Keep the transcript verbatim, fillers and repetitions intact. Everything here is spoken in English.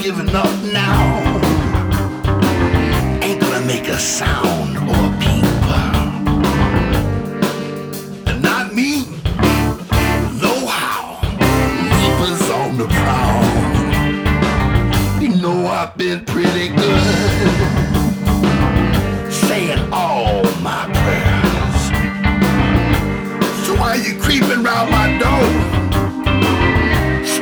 giving up now ain't gonna make a sound or a peep. And not me, know how. Reapers on the prowl. You know I've been pretty good.